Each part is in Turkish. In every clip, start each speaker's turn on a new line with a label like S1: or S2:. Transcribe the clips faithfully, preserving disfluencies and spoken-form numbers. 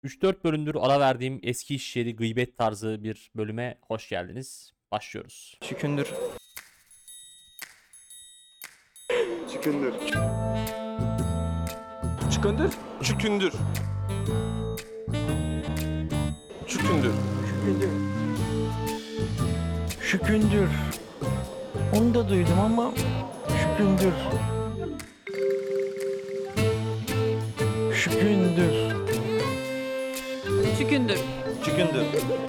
S1: üç dört bölümdür ara verdiğim eski iş yeri gıybet tarzı bir bölüme hoş geldiniz. Başlıyoruz.
S2: Şükündür.
S3: Çıkındır.
S2: Şükündür.
S3: Çükündür. Çükündür.
S4: Şükündür. Şükündür. Onu da duydum ama şükündür. Şükündür.
S5: Şükündür.
S2: Şükündür.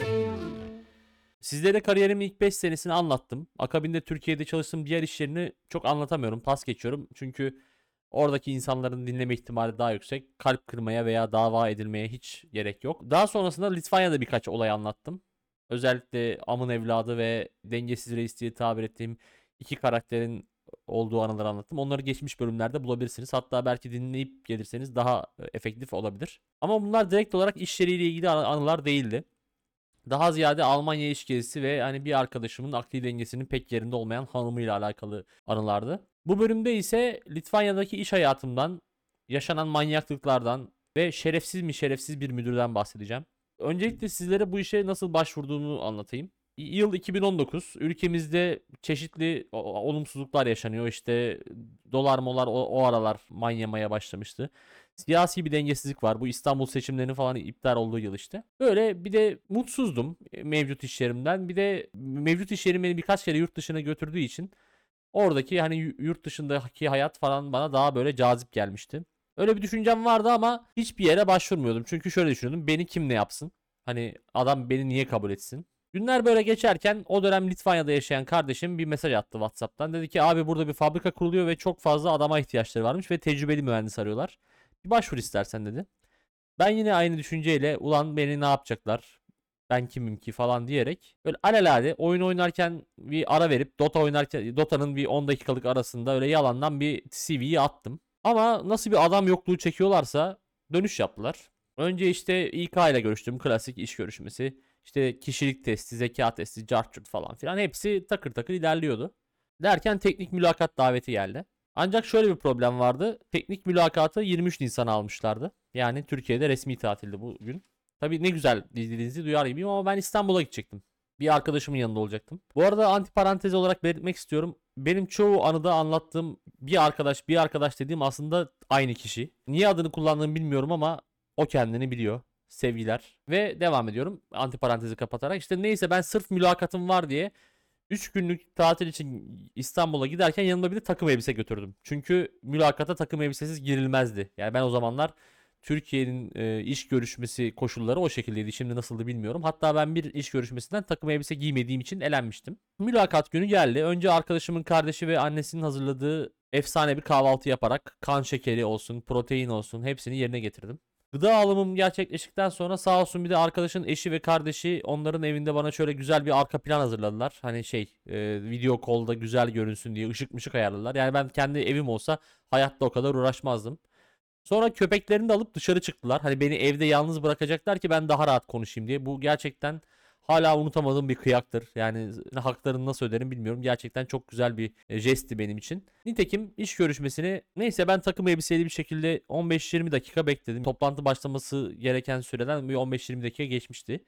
S1: Sizlere kariyerimin ilk beş senesini anlattım. Akabinde Türkiye'de çalıştığım diğer işlerini çok anlatamıyorum. Pas geçiyorum. Çünkü oradaki insanların dinleme ihtimali daha yüksek. Kalp kırmaya veya dava edilmeye hiç gerek yok. Daha sonrasında Litvanya'da birkaç olay anlattım. Özellikle amın evladı ve dengesiz reis diye tabir ettiğim iki karakterin olduğu anıları anlattım. Onları geçmiş bölümlerde bulabilirsiniz. Hatta belki dinleyip gelirseniz daha efektif olabilir. Ama bunlar direkt olarak iş yeriyle ilgili anılar değildi. Daha ziyade Almanya iş gezisi ve hani bir arkadaşımın akli dengesinin pek yerinde olmayan hanımıyla alakalı anılardı. Bu bölümde ise Litvanya'daki iş hayatımdan, yaşanan manyaklıklardan ve şerefsiz mi şerefsiz bir müdürden bahsedeceğim. Öncelikle sizlere bu işe nasıl başvurduğumu anlatayım. Yıl iki bin on dokuz. Ülkemizde çeşitli olumsuzluklar yaşanıyor. İşte dolar molar o, o aralar manyamaya başlamıştı. Siyasi bir dengesizlik var. Bu İstanbul seçimlerinin falan iptal olduğu yıl işte. Böyle bir de mutsuzdum mevcut iş yerimden. Bir de mevcut iş yerim beni birkaç kere yurt dışına götürdüğü için oradaki hani yurt dışındaki hayat falan bana daha böyle cazip gelmişti. Öyle bir düşüncem vardı ama hiçbir yere başvurmuyordum. Çünkü şöyle düşünüyordum. Beni kim ne yapsın? Hani adam beni niye kabul etsin? Günler böyle geçerken o dönem Litvanya'da yaşayan kardeşim bir mesaj attı WhatsApp'tan. Dedi ki abi burada bir fabrika kuruluyor ve çok fazla adama ihtiyaçları varmış ve tecrübeli mühendis arıyorlar. Bir başvur istersen dedi. Ben yine aynı düşünceyle ulan beni ne yapacaklar? Ben kimim ki falan diyerek böyle alelade oyun oynarken bir ara verip Dota oynarken Dota'nın bir on dakikalık arasında öyle yalandan bir C V'yi attım. Ama nasıl bir adam yokluğu çekiyorlarsa dönüş yaptılar. Önce işte İK ile görüştüm. Klasik iş görüşmesi. İşte kişilik testi, zeka testi, cart curt falan filan hepsi takır takır ilerliyordu. Derken teknik mülakat daveti geldi. Ancak şöyle bir problem vardı. Teknik mülakatı yirmi üç Nisan almışlardı. Yani Türkiye'de resmi tatildi bugün. Tabii ne güzel dilinizi duyar gibiyim ama ben İstanbul'a gidecektim. Bir arkadaşımın yanında olacaktım. Bu arada antiparantez olarak belirtmek istiyorum. Benim çoğu anıda anlattığım bir arkadaş, bir arkadaş dediğim aslında aynı kişi. Niye adını kullandığımı bilmiyorum ama o kendini biliyor. Sevgiler. Ve devam ediyorum antiparantezi kapatarak. İşte neyse ben sırf mülakatım var diye üç günlük tatil için İstanbul'a giderken yanımda bir de takım elbise götürdüm. Çünkü mülakata takım elbisesiz girilmezdi. Yani ben o zamanlar Türkiye'nin e, iş görüşmesi koşulları o şekildeydi. Şimdi nasıldı bilmiyorum. Hatta ben bir iş görüşmesinden takım elbise giymediğim için elenmiştim. Mülakat günü geldi. Önce arkadaşımın kardeşi ve annesinin hazırladığı efsane bir kahvaltı yaparak kan şekeri olsun, protein olsun hepsini yerine getirdim. Gıda alımım gerçekleştikten sonra sağ olsun bir de arkadaşın eşi ve kardeşi onların evinde bana şöyle güzel bir arka plan hazırladılar. Hani şey e, video call'da güzel görünsün diye ışık mışık ayarladılar. Yani ben kendi evim olsa hayatta o kadar uğraşmazdım. Sonra köpeklerini de alıp dışarı çıktılar. Hani beni evde yalnız bırakacaklar ki ben daha rahat konuşayım diye. Bu gerçekten hala unutamadığım bir kıyaktır. Yani haklarını nasıl öderim bilmiyorum. Gerçekten çok güzel bir e, jestti benim için. Nitekim iş görüşmesini neyse ben takım elbiseli bir şekilde on beş yirmi dakika bekledim. Toplantı başlaması gereken süreden bir on beş yirmi dakika geçmişti.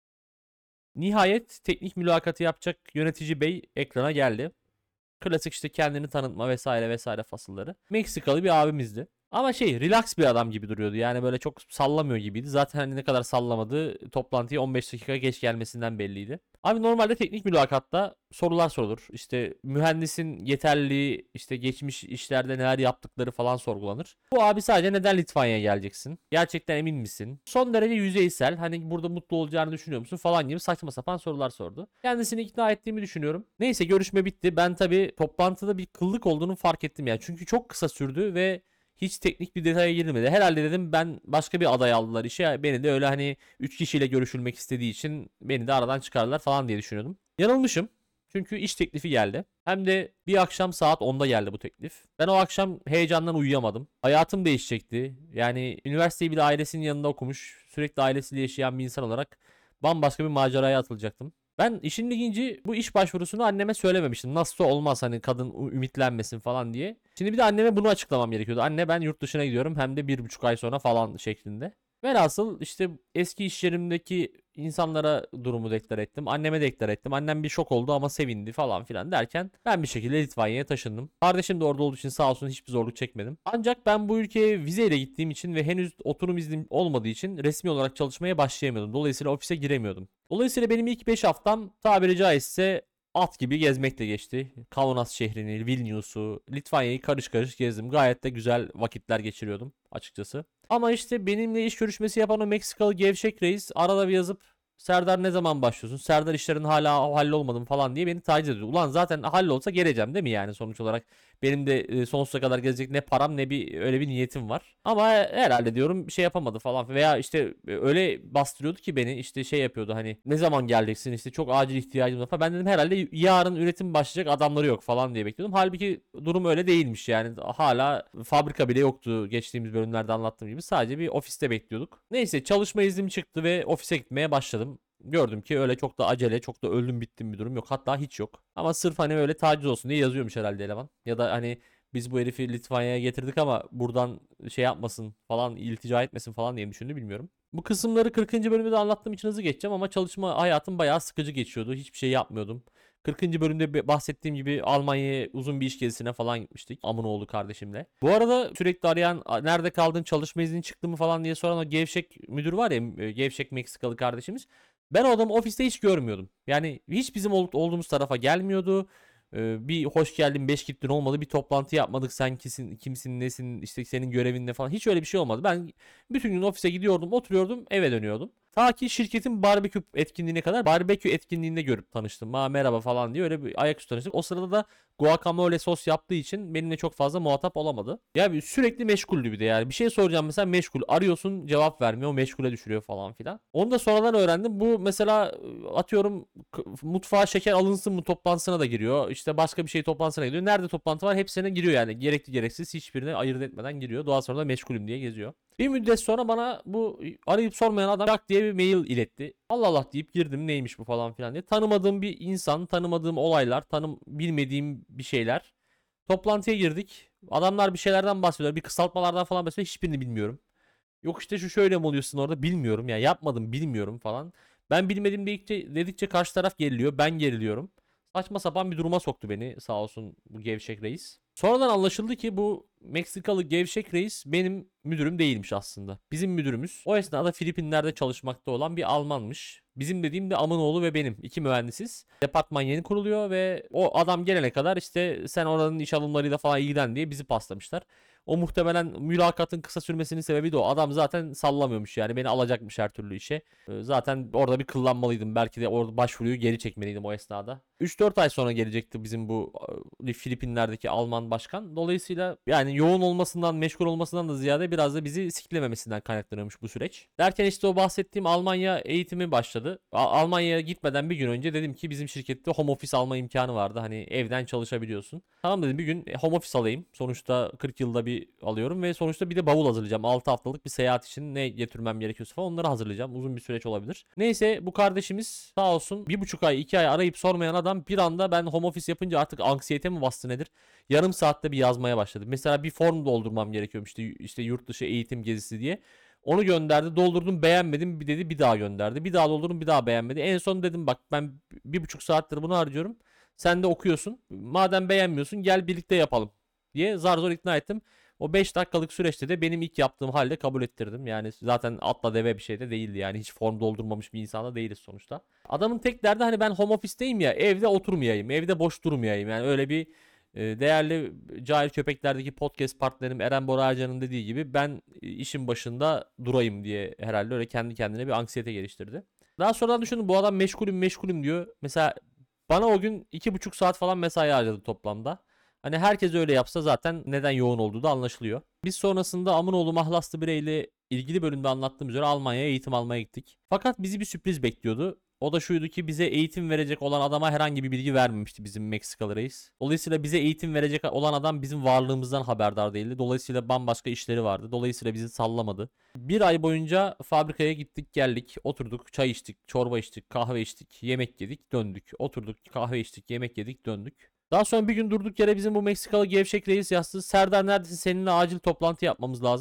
S1: Nihayet teknik mülakatı yapacak yönetici bey ekrana geldi. Klasik işte kendini tanıtma vesaire vesaire fasılları. Meksikalı bir abimizdi. Ama şey relax bir adam gibi duruyordu. Yani böyle çok sallamıyor gibiydi. Zaten hani ne kadar sallamadığı toplantıya on beş dakika geç gelmesinden belliydi. Abi normalde teknik mülakatta sorular sorulur. İşte mühendisin yeterliliği, işte geçmiş işlerde neler yaptıkları falan sorgulanır. Bu abi sadece neden Litvanya'ya geleceksin? Gerçekten emin misin? Son derece yüzeysel. Hani burada mutlu olacağını düşünüyor musun falan gibi saçma sapan sorular sordu. Kendisini ikna ettiğimi düşünüyorum. Neyse görüşme bitti. Ben tabii toplantıda bir kıllık olduğunu fark ettim yani. Çünkü çok kısa sürdü ve hiç teknik bir detaya girilmedi. Herhalde dedim ben başka bir aday aldılar işe. Beni de öyle hani üç kişiyle görüşülmek istediği için beni de aradan çıkardılar falan diye düşünüyordum. Yanılmışım. Çünkü iş teklifi geldi. Hem de bir akşam saat onda geldi bu teklif. Ben o akşam heyecandan uyuyamadım. Hayatım değişecekti. Yani üniversiteyi bir de ailesinin yanında okumuş, sürekli ailesiyle yaşayan bir insan olarak bambaşka bir maceraya atılacaktım. Ben işin ilginci bu iş başvurusunu anneme söylememiştim. Nasıl olmaz hani kadın ümitlenmesin falan diye. Şimdi bir de anneme bunu açıklamam gerekiyordu. Anne ben yurt dışına gidiyorum hem de bir buçuk ay sonra falan şeklinde. Velhasıl işte eski iş yerimdeki insanlara durumu deklar ettim. Anneme deklar ettim. Annem bir şok oldu ama sevindi falan filan derken ben bir şekilde Litvanya'ya taşındım. Kardeşim de orada olduğu için sağ olsun hiçbir zorluk çekmedim. Ancak ben bu ülkeye vizeyle gittiğim için ve henüz oturum iznim olmadığı için resmi olarak çalışmaya başlayamıyordum. Dolayısıyla ofise giremiyordum. Dolayısıyla benim ilk beş haftam tabiri caizse at gibi gezmekle geçti. Kaunas şehrini, Vilnius'u, Litvanya'yı karış karış gezdim. Gayet de güzel vakitler geçiriyordum açıkçası. Ama işte benimle iş görüşmesi yapan o Meksikalı gevşek reis arada bir yazıp Serdar ne zaman başlıyorsun? Serdar işlerin hala hallolmadı mı falan diye beni taciz ediyor. Ulan zaten hallolsa geleceğim değil mi yani sonuç olarak? Benim de e, sonsuza kadar gelecek ne param ne bir öyle bir niyetim var. Ama herhalde diyorum bir şey yapamadı falan veya işte e, öyle bastırıyordu ki beni işte şey yapıyordu hani ne zaman geleceksin işte çok acil ihtiyacım var falan. Ben dedim herhalde yarın üretim başlayacak adamları yok falan diye bekliyordum. Halbuki durum öyle değilmiş yani hala fabrika bile yoktu geçtiğimiz bölümlerde anlattığım gibi sadece bir ofiste bekliyorduk. Neyse çalışma iznim çıktı ve ofise gitmeye başladım. Gördüm ki öyle çok da acele, çok da öldüm bittim bir durum yok. Hatta hiç yok. Ama sırf hani öyle taciz olsun diye yazıyormuş herhalde eleman. Ya da hani biz bu herifi Litvanya'ya getirdik ama buradan şey yapmasın falan, iltica etmesin falan diye mi düşündü bilmiyorum. Bu kısımları kırkıncı bölümde de anlattığım için hızlı geçeceğim ama çalışma hayatım bayağı sıkıcı geçiyordu. Hiçbir şey yapmıyordum. kırkıncı bölümde bahsettiğim gibi Almanya'ya uzun bir iş gezisine falan gitmiştik. Amınoğlu kardeşimle. Bu arada sürekli arayan nerede kaldın çalışma izni çıktı mı falan diye soran o gevşek müdür var ya, gevşek Meksikalı kardeşimiz. Ben o adamı ofiste hiç görmüyordum. Yani hiç bizim olduğumuz tarafa gelmiyordu. Ee, bir hoş geldin beş gittin olmadı. Bir toplantı yapmadık. Sen kimsin, kimsin nesin işte senin görevin ne falan. Hiç öyle bir şey olmadı. Ben bütün gün ofise gidiyordum, oturuyordum, eve dönüyordum. Ta ki şirketin barbekü etkinliğine kadar barbekü etkinliğinde görüp tanıştım. Ha merhaba falan diye öyle bir ayaküstü tanıştık. O sırada da guacamole sos yaptığı için benimle çok fazla muhatap olamadı. Ya sürekli meşguldü bir de yani. Bir şey soracağım mesela meşgul. Arıyorsun cevap vermiyor. O meşgule düşürüyor falan filan. Onu da sonradan öğrendim. Bu mesela atıyorum mutfağa şeker alınsın mı toplantısına da giriyor. İşte başka bir şey toplantısına gidiyor. Nerede toplantı var hepsine giriyor yani. Gerekli gereksiz hiçbirine ayırt etmeden giriyor. Daha sonra da meşgulüm diye geziyor. Bir müddet sonra bana bu arayıp sormayan adam Jack diye bir mail iletti. Allah Allah deyip girdim neymiş bu falan filan diye. Tanımadığım bir insan, tanımadığım olaylar, tanım bilmediğim bir şeyler. Toplantıya girdik. Adamlar bir şeylerden bahsediyorlar. Bir kısaltmalardan falan bahsediyor. Hiçbirini bilmiyorum. Yok işte şu şöyle mi oluyorsun orada bilmiyorum. Ya yapmadım bilmiyorum falan. Ben bilmedim dedikçe, dedikçe karşı taraf geriliyor. Ben geriliyorum. Saçma sapan bir duruma soktu beni sağ olsun bu gevşek reis. Sonradan anlaşıldı ki bu Meksikalı gevşek reis benim müdürüm değilmiş aslında. Bizim müdürümüz o esnada Filipinler'de çalışmakta olan bir Almanmış. Bizim dediğim de Amınoğlu ve benim. İki mühendisiz. Departman yeni kuruluyor ve o adam gelene kadar işte sen oranın iş alımlarıyla falan ilgilen diye bizi paslamışlar. O muhtemelen mülakatın kısa sürmesinin sebebi de o. Adam zaten sallamıyormuş yani beni alacakmış her türlü işe. Zaten orada bir kıllanmalıydım. Belki de orada başvuruyu geri çekmeliydim o esnada. üç dört ay sonra gelecekti bizim bu Filipinler'deki Alman başkan. Dolayısıyla yani yoğun olmasından, meşgul olmasından da ziyade biraz da bizi siklememesinden kaynaklanıyormuş bu süreç. Derken işte o bahsettiğim Almanya eğitimi başladı. Almanya'ya gitmeden bir gün önce dedim ki bizim şirkette home office alma imkanı vardı. Hani evden çalışabiliyorsun. Tamam dedim bir gün home office alayım. Sonuçta kırk yılda bir alıyorum ve sonuçta bir de bavul hazırlayacağım. altı haftalık bir seyahat için ne getirmem gerekiyorsa falan onları hazırlayacağım. Uzun bir süreç olabilir. Neyse bu kardeşimiz sağ olsun bir buçuk ay iki ay arayıp sormayan adam bir anda ben home office yapınca artık anksiyete mi bastı nedir? Yarım saatte bir yazmaya başladı. Mesela bir form doldurmam gerekiyormuş işte, işte yurt dışı eğitim gezisi diye. Onu gönderdi doldurdum beğenmedim bir dedi bir daha gönderdi. Bir daha doldurdum bir daha beğenmedi. En son dedim bak ben bir buçuk saattir bunu harcıyorum. Sen de okuyorsun. Madem beğenmiyorsun gel birlikte yapalım diye zar zor ikna ettim. O beş dakikalık süreçte de benim ilk yaptığım halde kabul ettirdim. Yani zaten atla deve bir şey de değildi yani. Hiç form doldurmamış bir insan da değiliz sonuçta. Adamın tek derdi hani ben home office'teyim ya evde oturmayayım. Evde boş durmayayım. Yani öyle bir e, değerli Cahil Köpekler'deki podcast partnerim Eren Bora Ercan'ın dediği gibi ben işin başında durayım diye herhalde öyle kendi kendine bir anksiyete geliştirdi. Daha sonradan düşündüm bu adam meşgulüm meşgulüm diyor. Mesela bana o gün iki buçuk saat falan mesai harcadı toplamda. Hani herkes öyle yapsa zaten neden yoğun olduğu da anlaşılıyor. Biz sonrasında Amınoğlu Mahlaslı bireyle ilgili bölümde anlattığım üzere Almanya'ya eğitim almaya gittik. Fakat bizi bir sürpriz bekliyordu. O da şuydu ki bize eğitim verecek olan adama herhangi bir bilgi vermemişti bizim Meksikalı reis. Dolayısıyla bize eğitim verecek olan adam bizim varlığımızdan haberdar değildi. Dolayısıyla bambaşka işleri vardı. Dolayısıyla bizi sallamadı. Bir ay boyunca fabrikaya gittik geldik. Oturduk çay içtik, çorba içtik, kahve içtik, yemek yedik döndük. Oturduk kahve içtik, yemek yedik döndük. Daha sonra bir gün durduk yere bizim bu Meksikalı gevşek reis yazdı. Serdar neredesin? Seninle acil toplantı yapmamız lazım.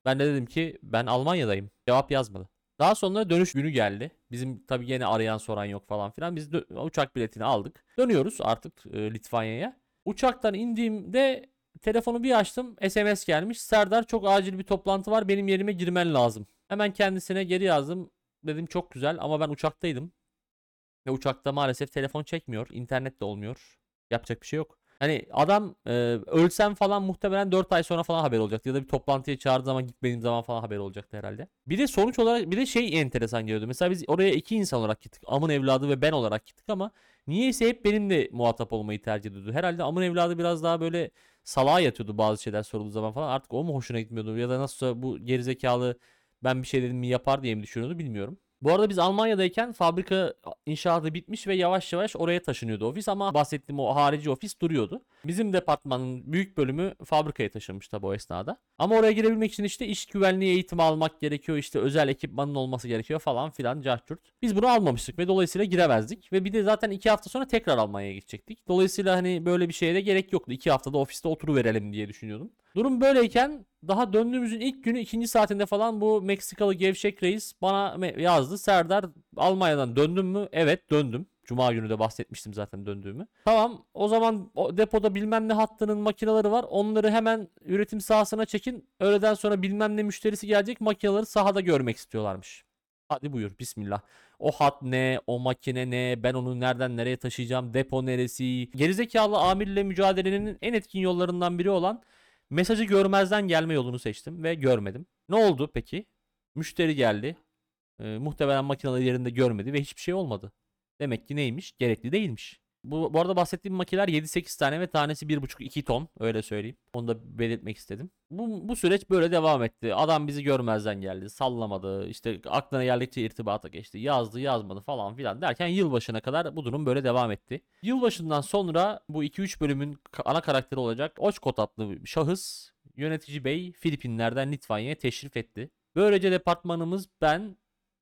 S1: Ben de dedim ki ben Almanya'dayım. Cevap yazmadı. Daha sonra dönüş günü geldi. Bizim tabii yine arayan soran yok falan filan. Biz dö- uçak biletini aldık. Dönüyoruz artık e, Litvanya'ya. Uçaktan indiğimde telefonu bir açtım. S M S gelmiş. Serdar, çok acil bir toplantı var. Benim yerime girmen lazım. Hemen kendisine geri yazdım. Dedim çok güzel ama ben uçaktaydım. Ve uçakta maalesef telefon çekmiyor. İnternet de olmuyor. Yapacak bir şey yok. Hani adam e, ölsem falan muhtemelen dört ay sonra falan haber olacaktı. Ya da bir toplantıya çağırdığı zaman gitmediğim zaman falan haber olacaktı herhalde. Bir de sonuç olarak bir de şey enteresan geliyordu. Mesela biz oraya iki insan olarak gittik. Amın evladı ve ben olarak gittik ama niyeyse hep benimle muhatap olmayı tercih ediyordu. Herhalde amın evladı biraz daha böyle salağa yatıyordu bazı şeyler sorulduğu zaman falan. Artık o mu hoşuna gitmiyordu ya da nasılsa bu gerizekalı ben bir şey dedim mi yapar diye mi düşünüyordu bilmiyorum. Bu arada biz Almanya'dayken fabrika inşaatı bitmiş ve yavaş yavaş oraya taşınıyordu ofis ama bahsettiğim o harici ofis duruyordu. Bizim departmanın büyük bölümü fabrikaya taşınmış tabii o esnada. Ama oraya girebilmek için işte iş güvenliği eğitimi almak gerekiyor, işte özel ekipmanın olması gerekiyor falan filan cahçurt. Biz bunu almamıştık ve dolayısıyla giremezdik ve bir de zaten iki hafta sonra tekrar Almanya'ya gidecektik. Dolayısıyla hani böyle bir şeye de gerek yoktu. iki haftada ofiste oturuverelim diye düşünüyordum. Durum böyleyken daha döndüğümüzün ilk günü ikinci saatinde falan bu Meksikalı gevşek reis bana yazdı. Serdar, Almanya'dan döndün mü? Evet, döndüm. Cuma günü de bahsetmiştim zaten döndüğümü. Tamam, o zaman o depoda bilmem ne hattının makineleri var. Onları hemen üretim sahasına çekin. Öğleden sonra bilmem ne müşterisi gelecek, makineleri sahada görmek istiyorlarmış. Hadi buyur, bismillah. O hat ne, o makine ne, ben onu nereden nereye taşıyacağım, depo neresi? Gerizekalı amirle mücadelenin en etkin yollarından biri olan mesajı görmezden gelme yolunu seçtim ve görmedim. Ne oldu peki? Müşteri geldi. Ee, muhtemelen makineleri yerinde görmedi ve hiçbir şey olmadı. Demek ki neymiş? Gerekli değilmiş. Bu, bu arada bahsettiğim makineler yedi sekiz tane ve tanesi bir buçuk iki ton. Öyle söyleyeyim. Onu da belirtmek istedim. Bu, bu süreç böyle devam etti. Adam bizi görmezden geldi. Sallamadı. İşte aklına geldikçe irtibata geçti. Yazdı yazmadı falan filan derken yılbaşına kadar bu durum böyle devam etti. Yılbaşından sonra bu iki üç bölümün ana karakteri olacak Oçkot adlı bir şahıs, yönetici bey, Filipinler'den Litvanya'ya teşrif etti. Böylece departmanımız ben,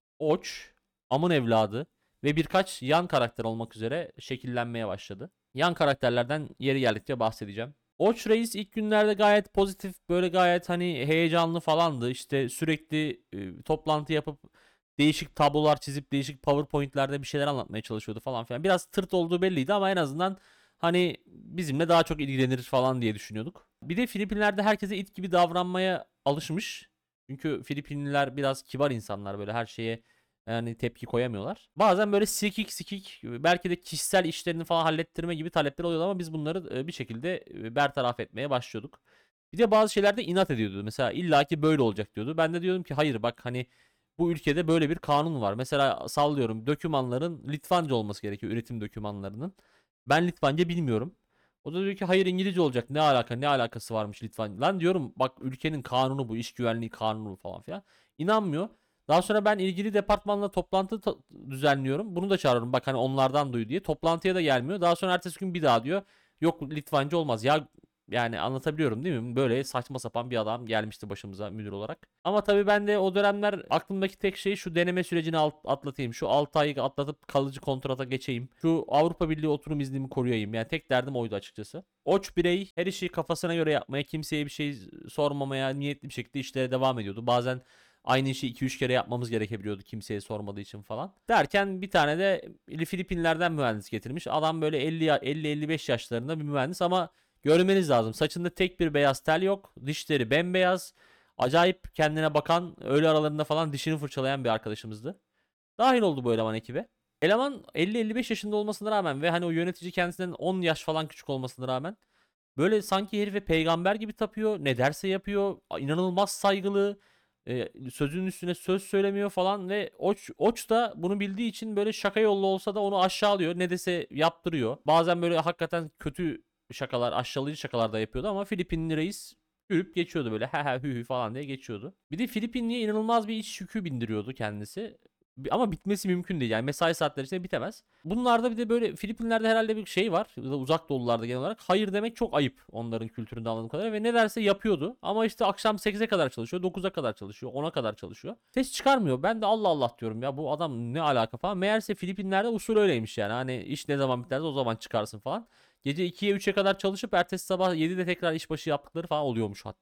S1: Oç, Amın evladı ve birkaç yan karakter olmak üzere şekillenmeye başladı. Yan karakterlerden yeri geldikçe bahsedeceğim. Oç Reis ilk günlerde gayet pozitif, böyle gayet hani heyecanlı falandı. İşte sürekli e, toplantı yapıp değişik tablolar çizip değişik PowerPoint'lerde bir şeyler anlatmaya çalışıyordu falan filan. Biraz tırt olduğu belliydi ama en azından hani bizimle daha çok ilgilenir falan diye düşünüyorduk. Bir de Filipinler'de herkese it gibi davranmaya alışmış. Çünkü Filipinliler biraz kibar insanlar, böyle her şeye yani tepki koyamıyorlar. Bazen böyle sikik sikik belki de kişisel işlerini falan hallettirme gibi talepler oluyordu ama biz bunları bir şekilde bertaraf etmeye başlıyorduk. Bir de bazı şeylerde inat ediyordu. Mesela illaki böyle olacak diyordu. Ben de diyordum ki hayır bak, hani bu ülkede böyle bir kanun var. Mesela sallıyorum, dokümanların Litvanca olması gerekiyor, üretim dokümanlarının. Ben Litvanca bilmiyorum. O da diyor ki hayır İngilizce olacak. Ne alaka, ne alakası varmış Litvan. Lan diyorum bak, ülkenin kanunu bu, iş güvenliği kanunu falan filan. İnanmıyor. Daha sonra ben ilgili departmanla toplantı to- düzenliyorum. Bunu da çağırıyorum. Bak hani onlardan duy diye. Toplantıya da gelmiyor. Daha sonra ertesi gün bir daha diyor. Yok Litvanca olmaz. Ya yani anlatabiliyorum değil mi? Böyle saçma sapan bir adam gelmişti başımıza müdür olarak. Ama tabii ben de o dönemler aklımdaki tek şey şu deneme sürecini alt- atlatayım. Şu altı ayı atlatıp kalıcı kontrata geçeyim. Şu Avrupa Birliği oturum iznimi koruyayım. Yani tek derdim oydu açıkçası. Oç birey her işi kafasına göre yapmaya, kimseye bir şey sormamaya niyetli bir şekilde işlere devam ediyordu. Bazen aynı işi iki üç kere yapmamız gerekebiliyordu kimseye sormadığı için falan. Derken bir tane de Filipinlerden mühendis getirmiş. Adam böyle elli elli elli beş yaşlarında bir mühendis ama görmeniz lazım. Saçında tek bir beyaz tel yok. Dişleri bembeyaz. Acayip kendine bakan, öğle aralarında falan dişini fırçalayan bir arkadaşımızdı. Dahil oldu bu eleman ekibe. Eleman elli elli beş yaşında olmasına rağmen ve hani o yönetici kendisinden on yaş falan küçük olmasına rağmen böyle sanki herife peygamber gibi tapıyor. Ne derse yapıyor. İnanılmaz saygılı. E, sözünün üstüne söz söylemiyor falan ve Oç, Oç da bunu bildiği için böyle şaka yollu olsa da onu aşağılıyor. Ne dese yaptırıyor. Bazen böyle hakikaten kötü şakalar, aşağılayıcı şakalar da yapıyordu ama Filipinli reis gülüp geçiyordu, böyle he he hü hü falan diye geçiyordu. Bir de Filipinli'ye inanılmaz bir iç yükü bindiriyordu kendisi. Ama bitmesi mümkün değil. Yani mesai saatleri içinde bitemez. Bunlarda bir de böyle Filipinler'de herhalde bir şey var. Uzak doğulularda genel olarak. Hayır demek çok ayıp onların kültüründe anladığım kadarıyla. Ve ne derse yapıyordu. Ama işte akşam sekize kadar çalışıyor. dokuza kadar çalışıyor. ona kadar çalışıyor. Ses çıkarmıyor. Ben de Allah Allah diyorum ya, bu adam ne alaka falan. Meğerse Filipinler'de usul öyleymiş yani. Hani iş ne zaman biterse o zaman çıkarsın falan. Gece ikiye üçe kadar çalışıp ertesi sabah yedide tekrar işbaşı yaptıkları falan oluyormuş hatta.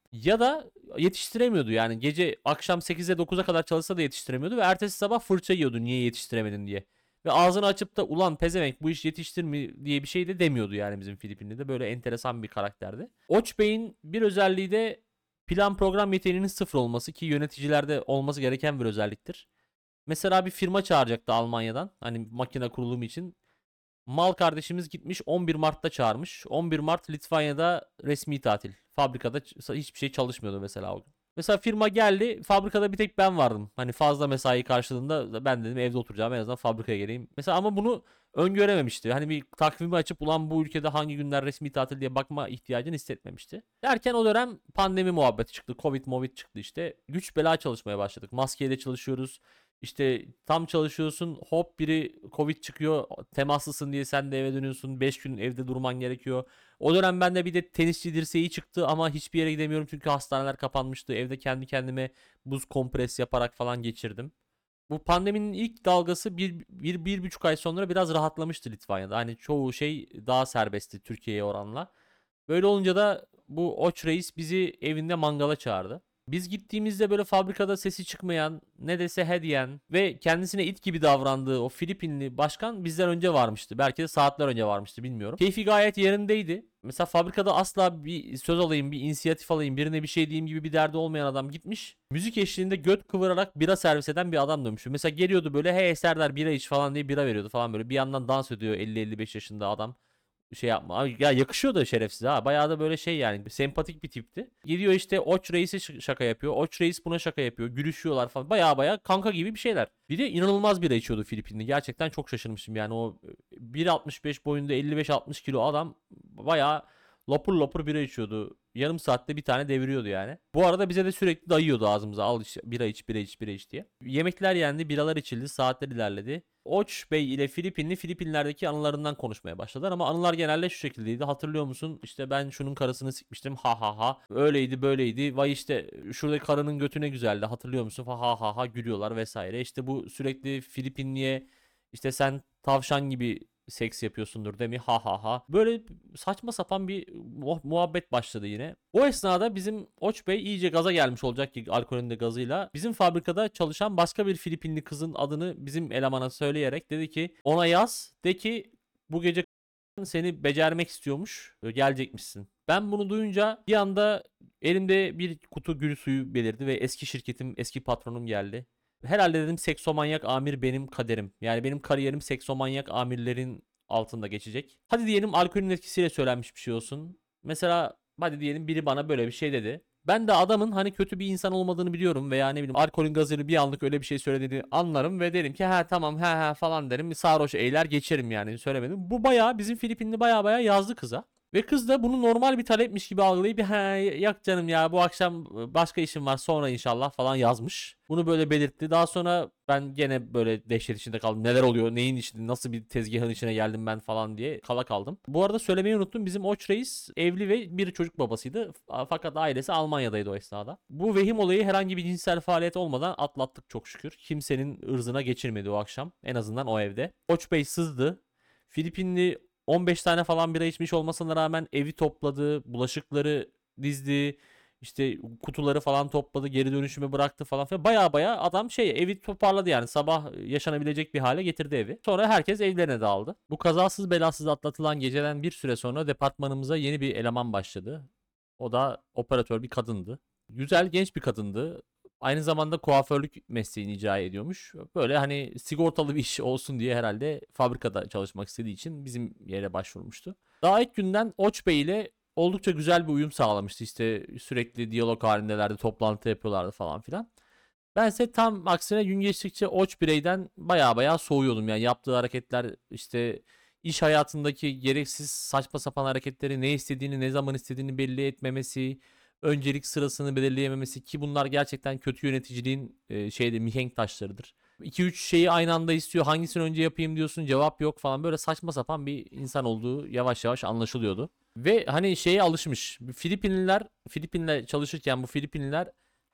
S1: Ya da yetiştiremiyordu yani gece akşam sekize dokuza kadar çalışsa da yetiştiremiyordu ve ertesi sabah fırça yiyordu niye yetiştiremedin diye. Ve ağzını açıp da ulan pezevenk bu iş yetiştir mi diye bir şey de demiyordu yani bizim Filipinli de. Böyle enteresan bir karakterdi. Oç Bey'in bir özelliği de plan program yeteneğinin sıfır olması ki yöneticilerde olması gereken bir özelliktir. Mesela bir firma çağıracaktı Almanya'dan hani makine kurulumu için. Mal kardeşimiz gitmiş on bir Mart'ta çağırmış. on bir Mart Litvanya'da resmi tatil. Fabrikada ç- hiçbir şey çalışmıyordu mesela o gün. Mesela firma geldi. Fabrikada bir tek ben vardım. Hani fazla mesai karşılığında ben dedim evde oturacağım en azından fabrikaya geleyim. Mesela ama bunu öngörememişti. Hani bir takvimi açıp ulan bu ülkede hangi günler resmi tatil diye bakma ihtiyacını hissetmemişti. Derken o dönem pandemi muhabbeti çıktı. Covid, movid çıktı işte. Güç bela çalışmaya başladık. Maskeyle çalışıyoruz. İşte tam çalışıyorsun hop biri Covid çıkıyor temaslısın diye sen de eve dönüyorsun beş gün evde durman gerekiyor. O dönem bende bir de tenisçi dirseği çıktı ama hiçbir yere gidemiyorum çünkü hastaneler kapanmıştı. Evde kendi kendime buz kompres yaparak falan geçirdim. Bu pandeminin ilk dalgası bir, bir, bir buçuk ay sonra biraz rahatlamıştı Litvanya'da. Hani çoğu şey daha serbestti Türkiye'ye oranla. Böyle olunca da bu Oç Reis bizi evinde mangala çağırdı. Biz gittiğimizde böyle fabrikada sesi çıkmayan, ne dese he diyen ve kendisine it gibi davrandığı o Filipinli başkan bizden önce varmıştı. Belki de saatler önce varmıştı bilmiyorum. Keyfi gayet yerindeydi. Mesela fabrikada asla bir söz alayım, bir inisiyatif alayım, birine bir şey diyeyim gibi bir derdi olmayan adam gitmiş. Müzik eşliğinde göt kıvırarak bira servis eden bir adam dönmüş. Mesela geliyordu böyle hey Serdar bira iç falan diye bira veriyordu falan böyle. Bir yandan dans ediyor elli elli beş yaşında adam şey yapma. Abi ya yakışıyor da şerefsiz ha. Bayağı da böyle şey yani sempatik bir tipti. Gidiyor işte Oç Reis'e ş- şaka yapıyor. Oç Reis buna şaka yapıyor. Gülüşüyorlar falan. Bayağı bayağı kanka gibi bir şeyler. Bir de inanılmaz bira içiyordu Filipinli. Gerçekten çok şaşırmışım yani o bir altmış beş boyunda elli beş altmış kilo adam bayağı lopur lopur bira içiyordu. Yarım saatte bir tane deviriyordu yani. Bu arada bize de sürekli dayıyordu ağzımıza. Al işte bira iç, bira iç, bira iç diye. Yemekler yendi, biralar içildi, saatler ilerledi. Oç Bey ile Filipinli Filipinler'deki anılarından konuşmaya başladılar ama anılar genelde şu şekildeydi. Hatırlıyor musun? İşte ben şunun karısını sikmiştim. Ha ha ha. Öyleydi böyleydi. Vay işte şuradaki karının götü ne güzeldi. Hatırlıyor musun? Ha ha ha ha gülüyorlar vesaire. İşte bu sürekli Filipinliye işte sen tavşan gibi seks yapıyorsundur değil mi? Ha ha ha. Böyle saçma sapan bir mu- muhabbet başladı yine. O esnada bizim Oç Bey iyice gaza gelmiş olacak ki alkolün de gazıyla. Bizim fabrikada çalışan başka bir Filipinli kızın adını bizim elemana söyleyerek dedi ki ona yaz de ki bu gece seni becermek istiyormuş. Gelecekmişsin. Ben bunu duyunca bir anda elimde bir kutu gül suyu belirdi ve eski şirketim, eski patronum geldi. Herhalde dedim seksomanyak amir benim kaderim. Yani benim kariyerim seksomanyak amirlerin altında geçecek. Hadi diyelim alkolün etkisiyle söylenmiş bir şey olsun. Mesela hadi diyelim biri bana böyle bir şey dedi. Ben de adamın hani kötü bir insan olmadığını biliyorum veya ne bileyim alkolün gazıyla bir anlık öyle bir şey söylediğini anlarım ve derim ki ha tamam ha ha falan derim. Sarhoş eyler geçerim yani söylemedim. Bu bayağı bizim Filipinli bayağı bayağı yazdı kıza. Ve kız da bunu normal bir talepmiş gibi algılayıp ha yak canım ya bu akşam başka işim var sonra inşallah falan yazmış. Bunu böyle belirtti. Daha sonra ben gene böyle dehşet içinde kaldım. Neler oluyor? Neyin içinde? Nasıl bir tezgahın içine geldim ben falan diye kala kaldım. Bu arada söylemeyi unuttum. Bizim Oç Reis evli ve bir çocuk babasıydı. Fakat ailesi Almanya'daydı o esnada. Bu vehim olayı herhangi bir cinsel faaliyet olmadan atlattık çok şükür. Kimsenin ırzına geçirmedi o akşam. En azından o evde. Oç Bey sızdı. Filipinli on beş tane falan bira içmiş olmasına rağmen evi topladı, bulaşıkları dizdi, işte kutuları falan topladı, geri dönüşüme bıraktı falan filan. Baya baya adam şey evi toparladı yani sabah yaşanabilecek bir hale getirdi evi. Sonra herkes evlerine dağıldı. Bu kazasız belasız atlatılan geceden bir süre sonra departmanımıza yeni bir eleman başladı. O da operatör bir kadındı. Güzel genç bir kadındı. Aynı zamanda kuaförlük mesleğini icra ediyormuş. Böyle hani sigortalı bir iş olsun diye herhalde fabrikada çalışmak istediği için bizim yere başvurmuştu. Daha ilk günden Oç Bey ile oldukça güzel bir uyum sağlamıştı. İşte sürekli diyalog halindelerdi, toplantı yapıyorlardı falan filan. Bense tam aksine gün geçtikçe Oç bireyden baya baya soğuyordum. Yani yaptığı hareketler işte iş hayatındaki gereksiz saçma sapan hareketleri ne istediğini ne zaman istediğini belli etmemesi, öncelik sırasını belirleyememesi ki bunlar gerçekten kötü yöneticiliğin e, şeyde mihenk taşlarıdır. iki üç şeyi aynı anda istiyor. Hangisini önce yapayım diyorsun cevap yok falan böyle saçma sapan bir insan olduğu yavaş yavaş anlaşılıyordu. Ve hani şeye alışmış. Filipinliler Filipinler çalışırken bu Filipinliler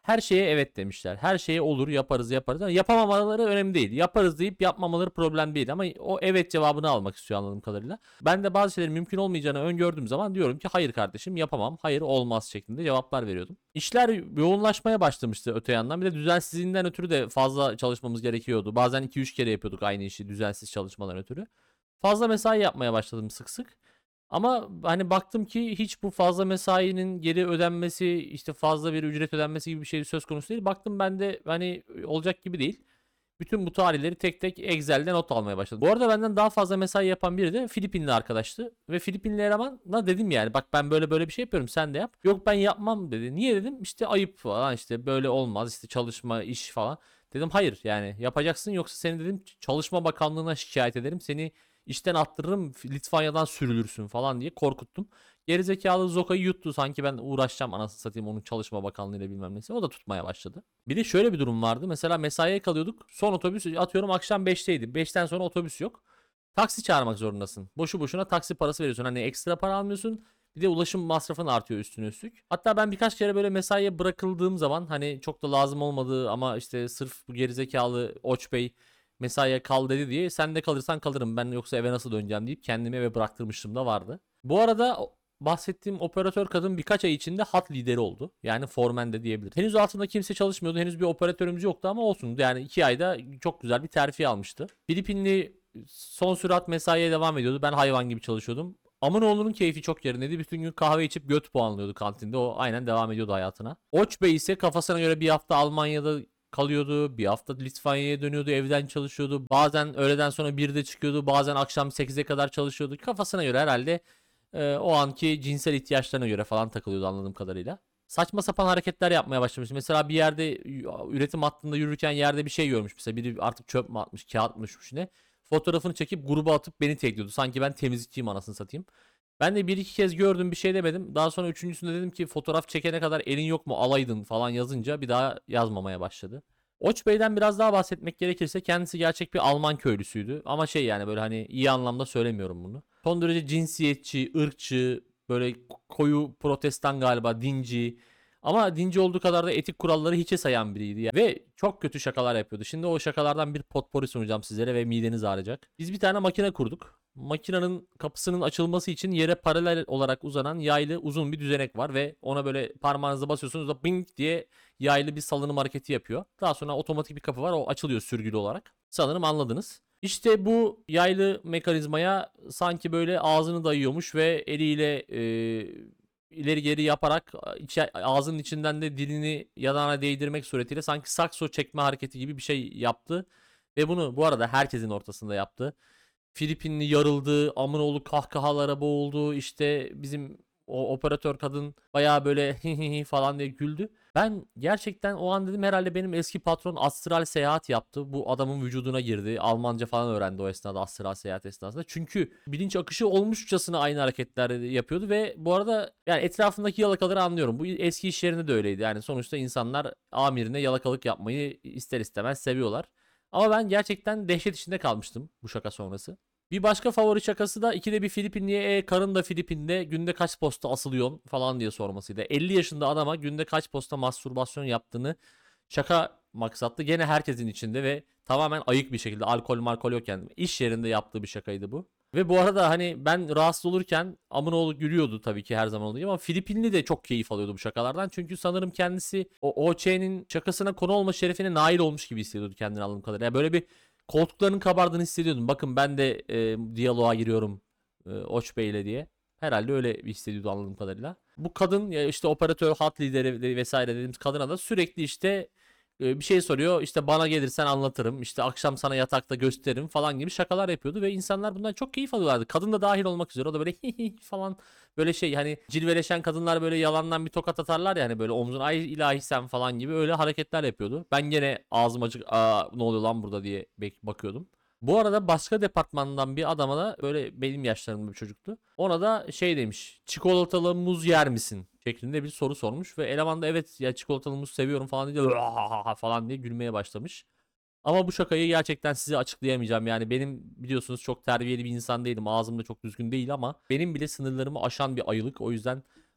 S1: Her şeye evet demişler. Her şeye olur, yaparız yaparız. Yani yapamamaları önemli değil. Yaparız deyip yapmamaları problem değil. Ama o evet cevabını almak istiyor anladığım kadarıyla. Ben de bazı şeylerin mümkün olmayacağını öngördüğüm zaman diyorum ki hayır kardeşim yapamam, hayır olmaz şeklinde cevaplar veriyordum. İşler yoğunlaşmaya başlamıştı öte yandan. Bir de düzensizliğinden ötürü de fazla çalışmamız gerekiyordu. Bazen iki üç kere yapıyorduk aynı işi düzensiz çalışmalar ötürü. Fazla mesai yapmaya başladım sık sık. Ama hani baktım ki hiç bu fazla mesainin geri ödenmesi, işte fazla bir ücret ödenmesi gibi bir şey söz konusu değil. Baktım ben de hani olacak gibi değil. Bütün bu tarihleri tek tek Excel'de not almaya başladım. Bu arada benden daha fazla mesai yapan biri de Filipinli arkadaştı. Ve Filipinli elemana dedim yani bak ben böyle böyle bir şey yapıyorum sen de yap. Yok ben yapmam dedi. Niye dedim? İşte ayıp falan, işte böyle olmaz, işte çalışma iş falan. Dedim hayır yani yapacaksın, yoksa seni dedim Çalışma Bakanlığı'na şikayet ederim. Seni işten attırırım, Litvanya'dan sürülürsün falan diye korkuttum. Gerizekalı Zoka'yı yuttu. Sanki ben uğraşacağım anasını satayım onun Çalışma Bakanlığı'yla bilmem neyse. O da tutmaya başladı. Bir de şöyle bir durum vardı. Mesela mesaiye kalıyorduk. Son otobüs atıyorum akşam beşteydi. beşten sonra otobüs yok. Taksi çağırmak zorundasın. Boşu boşuna taksi parası veriyorsun. Hani ekstra para almıyorsun. Bir de ulaşım masrafın artıyor üstüne üstlük. Hatta ben birkaç kere böyle mesaiye bırakıldığım zaman hani çok da lazım olmadığı ama işte sırf bu gerizekalı Oç Bey mesaiye kal dedi diye sen de kalırsan kalırım ben yoksa eve nasıl döneceğim deyip kendimi eve bıraktırmıştım da vardı. Bu arada bahsettiğim operatör kadın birkaç ay içinde hat lideri oldu. Yani formen de diyebilirim. Henüz altında kimse çalışmıyordu. Henüz bir operatörümüz yoktu ama olsun. Yani iki ayda çok güzel bir terfi almıştı. Filipinli son sürat mesaiye devam ediyordu. Ben hayvan gibi çalışıyordum. Amanoğlu'nun keyfi çok yerindeydi. Bütün gün kahve içip göt puanlıyordu kantinde. O aynen devam ediyordu hayatına. Oç Bey ise kafasına göre bir hafta Almanya'da kalıyordu. Bir hafta Litvanya'ya dönüyordu. Evden çalışıyordu. Bazen öğleden sonra birde çıkıyordu. Bazen akşam sekize kadar çalışıyordu. Kafasına göre herhalde e, o anki cinsel ihtiyaçlarına göre falan takılıyordu anladığım kadarıyla. Saçma sapan hareketler yapmaya başlamış. Mesela bir yerde üretim hattında yürürken yerde bir şey görmüş. Mesela biri artık çöp mü atmış, kağıt mı düşmüş ne. Fotoğrafını çekip gruba atıp beni tekliyordu. Sanki ben temizlikçiyim anasını satayım. Ben de bir iki kez gördüm, bir şey demedim. Daha sonra üçüncüsünde dedim ki fotoğraf çekene kadar elin yok mu alaydın falan yazınca bir daha yazmamaya başladı. Oç Bey'den biraz daha bahsetmek gerekirse kendisi gerçek bir Alman köylüsüydü. Ama şey yani böyle hani iyi anlamda söylemiyorum bunu. Son derece cinsiyetçi, ırkçı, böyle koyu protestan galiba, dinci. Ama dinci olduğu kadar da etik kuralları hiçe sayan biriydi ya. Ve çok kötü şakalar yapıyordu. Şimdi o şakalardan bir potpourri sunacağım sizlere ve mideniz ağrıyacak. Biz bir tane makine kurduk. Makinenin kapısının açılması için yere paralel olarak uzanan yaylı uzun bir düzenek var ve ona böyle parmağınızla basıyorsunuz da bing diye yaylı bir salınım hareketi yapıyor. Daha sonra otomatik bir kapı var, o açılıyor sürgülü olarak. Sanırım anladınız. İşte bu yaylı mekanizmaya sanki böyle ağzını dayıyormuş ve eliyle e, ileri geri yaparak içe, ağzının içinden de dilini yanağına değdirmek suretiyle sanki sakso çekme hareketi gibi bir şey yaptı. Ve bunu bu arada herkesin ortasında yaptı. Filipinli yarıldı, Amınoğlu kahkahalara boğuldu. İşte bizim o operatör kadın bayağı böyle hihihi falan diye güldü. Ben gerçekten o an dedim herhalde benim eski patron astral seyahat yaptı. Bu adamın vücuduna girdi. Almanca falan öğrendi o esnada, astral seyahat esnasında. Çünkü bilinç akışı olmuşçasına aynı hareketler yapıyordu ve bu arada yani etrafındaki yalakaları anlıyorum. Bu eski iş yerinde de öyleydi. Yani sonuçta insanlar amirine yalakalık yapmayı ister istemez seviyorlar. Ama ben gerçekten dehşet içinde kalmıştım bu şaka sonrası. Bir başka favori şakası da ikide bir Filipinliye e, karın da Filipin'de günde kaç posta asılıyorsun falan diye sormasıydı. elli yaşında adama günde kaç posta mastürbasyon yaptığını şaka maksatlı gene herkesin içinde ve tamamen ayık bir şekilde alkol markol yokken iş yerinde yaptığı bir şakaydı bu. Ve bu arada hani ben rahatsız olurken Amınoğlu gülüyordu tabii ki her zaman olduğu gibi ama Filipinli de çok keyif alıyordu bu şakalardan. Çünkü sanırım kendisi o OÇ'nin şakasına konu olma şerefine nail olmuş gibi hissediyordu kendini anladığım kadarıyla. Yani böyle bir koltuklarının kabardığını hissediyordum. Bakın ben de e, diyaloğa giriyorum e, Oç Bey'le diye. Herhalde öyle hissediyordu anladığım kadarıyla. Bu kadın ya işte operatör, hat lideri vesaire dediğimiz kadına da sürekli işte e, bir şey soruyor. İşte bana gelirsen anlatırım. İşte akşam sana yatakta gösteririm falan gibi şakalar yapıyordu ve insanlar bundan çok keyif alıyorlardı. Kadın da dahil olmak üzere. O da böyle falan böyle şey hani cilveleşen kadınlar böyle yalandan bir tokat atarlar ya hani böyle omzuna ay ilahi sen falan gibi öyle hareketler yapıyordu. Ben gene ağzım açık aa ne oluyor lan burada diye bakıyordum. Bu arada başka departmandan bir adama da böyle benim yaşlarımda bir çocuktu. Ona da şey demiş. Çikolatalı muz yer misin? Şeklinde bir soru sormuş ve eleman da evet ya çikolatalı muz seviyorum falan diye falan diye gülmeye başlamış. Ama bu şakayı gerçekten size açıklayamayacağım. Yani benim biliyorsunuz çok terbiyeli bir insan değilim. Ağzım da çok düzgün değil ama benim bile sınırlarımı aşan bir ayılık. O yüzden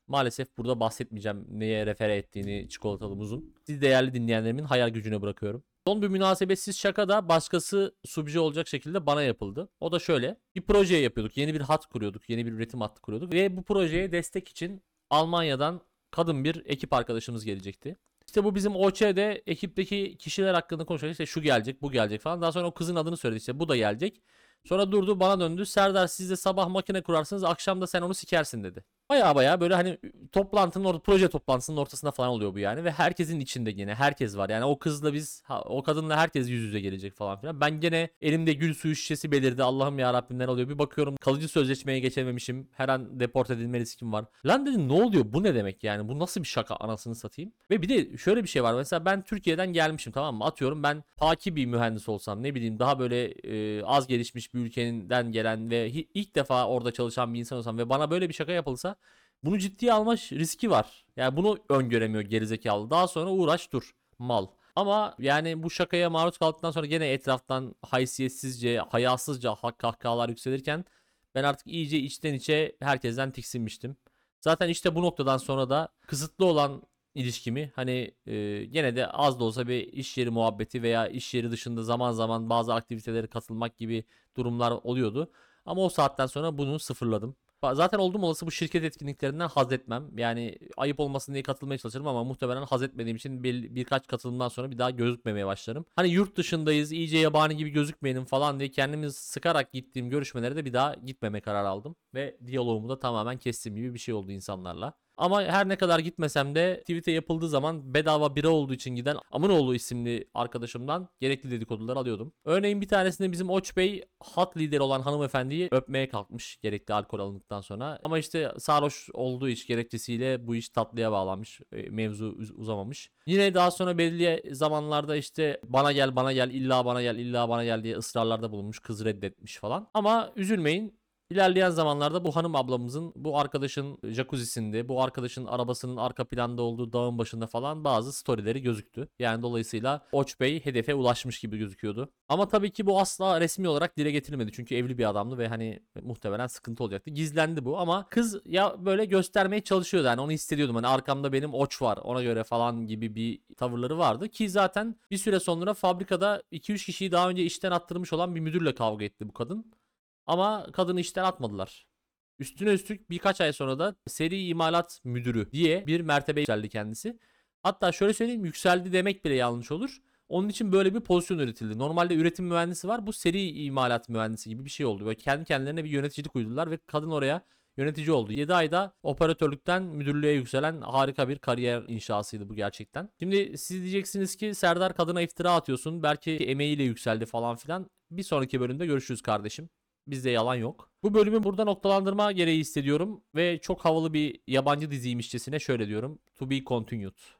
S1: Maalesef burada bahsetmeyeceğim neye refere ettiğini çikolatalı muzun. Siz değerli dinleyenlerimin hayal gücüne bırakıyorum. Son bir münasebetsiz şaka da başkası subje olacak şekilde bana yapıldı. O da şöyle. Bir proje yapıyorduk. Yeni bir hat kuruyorduk. Yeni bir üretim hattı kuruyorduk. Ve bu projeye destek için Almanya'dan kadın bir ekip arkadaşımız gelecekti. İşte bu bizim O Ç'de ekipteki kişiler hakkında konuşuyoruz. İşte şu gelecek, bu gelecek falan. Daha sonra o kızın adını söyledi, işte bu da gelecek. Sonra durdu, bana döndü. Serdar, siz de sabah makine kurarsınız, akşam da sen onu sikersin dedi. Baya baya böyle hani toplantının orada, proje toplantısının ortasında falan oluyor bu yani. Ve herkesin içinde gene herkes var. Yani o kızla biz, ha, o kadınla herkes yüz yüze gelecek falan filan. Ben gene elimde gül suyu şişesi belirdi. Allah'ım ya Rabbim, ne oluyor? Bir bakıyorum kalıcı sözleşmeye geçememişim. Her an deport edilme riskim var. Lan dedim, ne oluyor? Bu ne demek yani? Bu nasıl bir şaka, anasını satayım? Ve bir de şöyle bir şey var. Mesela ben Türkiye'den gelmişim, tamam mı? Atıyorum ben haki bir mühendis olsam, ne bileyim daha böyle e, az gelişmiş bir ülkeden gelen ve hi- ilk defa orada çalışan bir insan olsam ve bana böyle bir şaka yapılsa, bunu ciddiye alma riski var. Yani bunu öngöremiyor gerizekalı. Daha sonra uğraş dur mal. Ama yani bu şakaya maruz kaldıktan sonra gene etraftan haysiyetsizce, hayasızca hak kahkahalar yükselirken ben artık iyice içten içe herkesten tiksinmiştim. Zaten işte bu noktadan sonra da kısıtlı olan ilişkimi, hani e, gene de az da olsa bir iş yeri muhabbeti veya iş yeri dışında zaman zaman bazı aktivitelere katılmak gibi durumlar oluyordu. Ama o saatten sonra bunu sıfırladım. Zaten oldum olası bu şirket etkinliklerinden haz etmem. Yani ayıp olmasın diye katılmaya çalışırım ama muhtemelen haz etmediğim için bir, birkaç katılımdan sonra bir daha gözükmemeye başlarım. Hani yurt dışındayız, iyice yabani gibi gözükmeyelim falan diye kendimi sıkarak gittiğim görüşmelere de bir daha gitmeme kararı aldım. Ve diyaloğumu da tamamen kestiğim gibi bir şey oldu insanlarla. Ama her ne kadar gitmesem de tweet'e yapıldığı zaman bedava bira olduğu için giden Amınoğlu isimli arkadaşımdan gerekli dedikodular alıyordum. Örneğin bir tanesinde bizim Oç Bey hat lideri olan hanımefendiyi öpmeye kalkmış gerekli alkol alındıktan sonra. Ama işte sarhoş olduğu iş gerekçesiyle bu iş tatlıya bağlanmış. E, Mevzu uz- uzamamış. Yine daha sonra belli zamanlarda işte bana gel bana gel illa bana gel illa bana gel diye ısrarlarda bulunmuş. Kız reddetmiş falan. Ama üzülmeyin. İlerleyen zamanlarda bu hanım ablamızın, bu arkadaşın jacuzzi'sinde, bu arkadaşın arabasının arka planda olduğu dağın başında falan bazı storyleri gözüktü. Yani dolayısıyla Oç Bey hedefe ulaşmış gibi gözüküyordu. Ama tabii ki bu asla resmi olarak dile getirilmedi. Çünkü evli bir adamdı ve hani muhtemelen sıkıntı olacaktı. Gizlendi bu ama kız ya böyle göstermeye çalışıyordu. Yani onu hissediyordum. Hani arkamda benim Oç var ona göre falan gibi bir tavırları vardı. Ki zaten bir süre sonra fabrikada iki üç kişiyi daha önce işten attırmış olan bir müdürle kavga etti bu kadın. Ama kadını işten atmadılar. Üstüne üstlük birkaç ay sonra da seri imalat müdürü diye bir mertebe yükseldi kendisi. Hatta şöyle söyleyeyim, yükseldi demek bile yanlış olur. Onun için böyle bir pozisyon üretildi. Normalde üretim mühendisi var. Bu seri imalat mühendisi gibi bir şey oldu. Böyle kendi kendilerine bir yöneticilik uydular ve kadın oraya yönetici oldu. yedi ayda operatörlükten müdürlüğe yükselen harika bir kariyer inşasıydı bu gerçekten. Şimdi siz diyeceksiniz ki Serdar, kadına iftira atıyorsun. Belki emeğiyle yükseldi falan filan. Bir sonraki bölümde görüşürüz kardeşim. Bizde yalan yok. Bu bölümü burada noktalandırma gereği hissediyorum ve çok havalı bir yabancı diziymişçesine şöyle diyorum. To be continued.